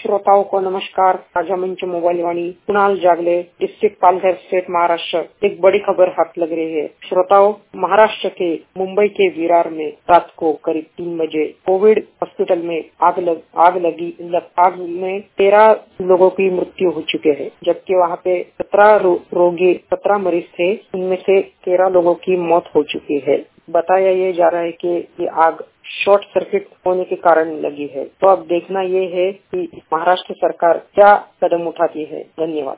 श्रोताओं को नमस्कार। राजा मंच मोबाइल वाणी कुणाल जागले, डिस्ट्रिक्ट पालघर, स्टेट महाराष्ट्र। एक बड़ी खबर हाथ लग रही है। श्रोताओं, महाराष्ट्र के मुंबई के विरार में रात को करीब 3 बजे कोविड हॉस्पिटल में आग में 13 लोगों की मृत्यु हो चुकी है, जबकि वहाँ पे 17 मरीज थे, उनमें से 13 लोगों की मौत हो चुकी है। बताया ये जा रहा है कि ये आग शॉर्ट सर्किट होने के कारण लगी है। तो अब देखना ये है कि महाराष्ट्र सरकार क्या कदम उठाती है। धन्यवाद।